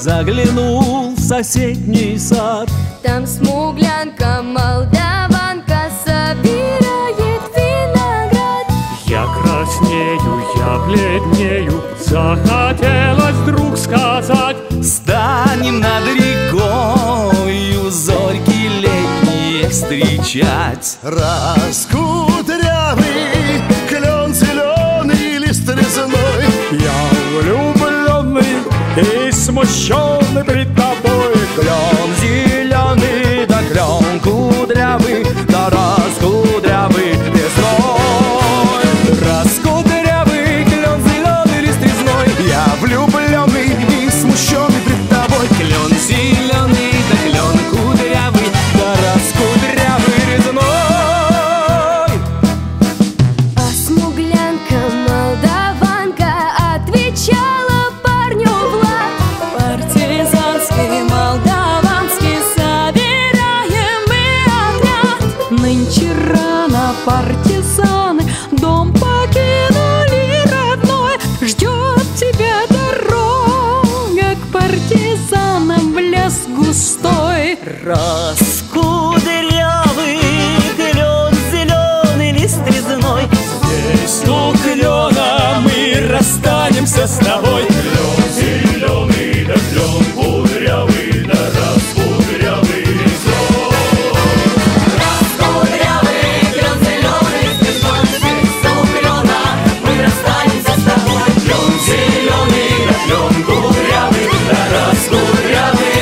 заглянул в соседний сад. Там смуглянка, молдаванка собирает виноград. Я краснею, я бледнею, захотелось вдруг сказать: станем над рекою зорьки летние встречать. Раскудрявый клен зеленый, лист резной. я влюбленный и смущенный пред тобой. Клен зеленый, да клен кудрявый, да раскудрявый лесной. Раскудрявый клен зеленый, лист резной. Я влюбленный и смущенный пред тобой. Клен зеленый, да клен кудрявый, да раскудрявый резной. А смуглянка, молдаванка отвечала парню Влад: партизанский, молдаванский собираем мы отряд. Нынче рано партизаны дом покинули родной. Ждет тебя дорога к партизанам в лес густой. Раскудрявый клен зеленый, лист резной. Здесь у клена мы расстанемся с тобой. Клен зеленый, да клен кудрявый, да раскудрявый резной. Раскудрявый клен зеленый, лист резной. Здесь у клена мы расстанемся с тобой. Клен зеленый, да клен кудрявый, да раскудрявый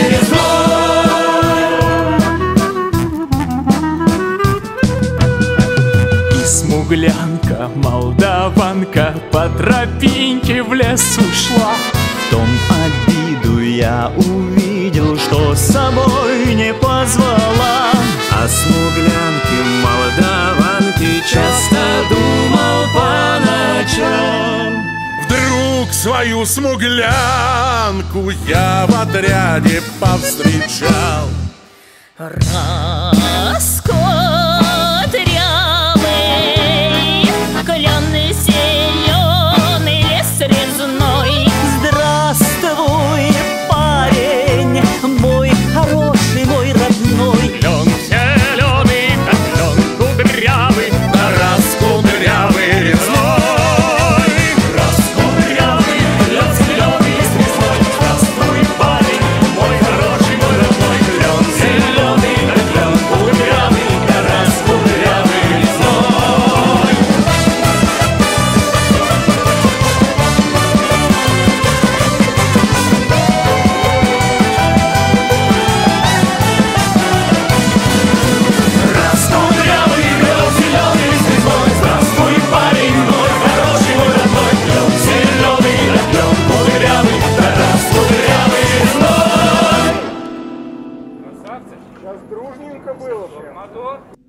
резной. И смуглянка, молдаванка по тропинке в лес ушла. В том обиду я увидел, что с собой не позвала. О смуглянке, молдаванке часто думал по ночам. Вдруг свою смуглянку я в отряде повстречал. Раскудрявый клен зеленый, лес резной. Здравствуй, парень, мой хороший, мой родной. Клен зеленый, да клен кудрявый, да раскудрявый резной. Раскудрявый, клен зеленый, лист резной. Здравствуй, парень, мой хороший, мой родной. Клен зеленый, да клен кудрявый, да раскудрявый резной. Раскудрявый, клен зеленый, лист резной. Здравствуй, парень, мой хороший, мой родной. Клен зеленый, да клен кудрявый, да раскудрявый резной. Красавцы, сейчас дружненько было прям.